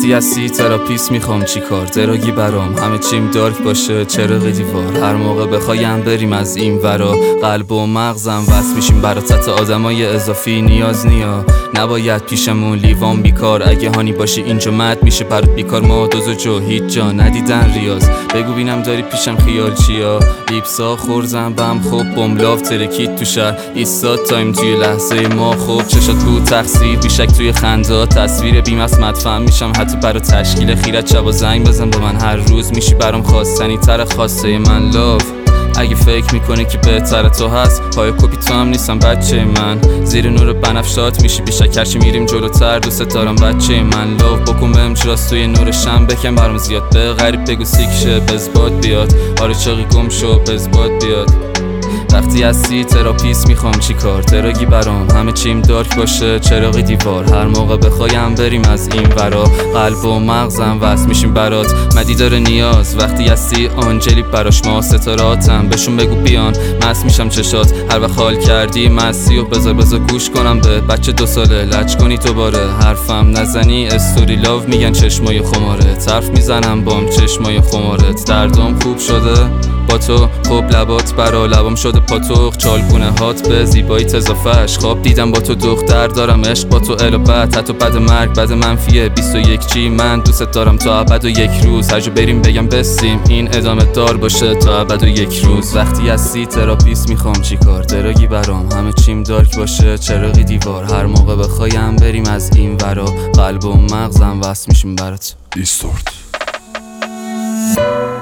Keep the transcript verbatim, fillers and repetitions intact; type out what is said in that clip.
وقتی هستی تراپیست میخوام چی کار دراگی برام همه چیم دارک باشه چراغ دیوار هر موقع بخوایم بریم از این ورا قلب و مغزم وصل میشیم برات حتی آدمای اضافی نیاز نیا نباید پیشمون لیوان بیکار اگه هانی باشی اینجا مد میشه برات بیکار ما دوز و جو هیچ جا ندیدن ریاض بگو بینم داری پیشم خیال چیا لیپسا خورزم بم خوب بملاف ترکید تو شهر ایستاد تایم توی لحظه ما خوب چشات بود تقصیر بیشک توی خندا تصویر بیم از مدفن میشم حتی برا تشکیل خیرت شبا زنگ بزن با من هر روز میشی برام خواستنی تر خواسته من لاف اگه فکر میکنه که بهتر تو هست پای کپی تو هم نیستم بچه من زیر نور بنفشات میشی بیشک هرچی میریم جلوتر دوست دارم بچه من لاف بکن بهم چراست توی نور شم بکن برام زیاد به غریب بگو سیکشه بزباد بیاد آره چاقی گم شو بزباد بیاد وقتی هستی تراپیست میخوام چی کار دراگی برام همه چیم دارک باشه چراغ دیوار هر موقع بخوایم بریم از این ورا قلب و مغزم وصل میشیم برات مدی داره نیاز وقتی هستی آنجلی براش ما ستاراتم بهشون بگو بیان مست میشم چشات هر وقت حال کردی مستی و بذار بذار گوش کنم به بچه دو ساله لچ کنی دوباره حرفم نزنی استوری لاو میگن چشمای خماره طرف میزنم بام چشمای خمارت دردم خوب شده با تو خوب لبات برا لبام شده پاتوخ چالگونه هات به زیبایی تضافهش خواب دیدم با تو دختر دارم عشق با تو الا بد حتی بد مرگ بد منفیه بیست و یک چی من دوست دارم تا ابد و یک روز هر جا بریم بگم بسیم این ادامه دار باشه تا ابد و یک روز وقتی هستی تراپیست میخوام چی کار دراگی برام همه چیم دارک باشه چراغی دیوار هر موقع بخوایم بریم از این ورا قلب و مغزم وصل میشیم برات دیستورت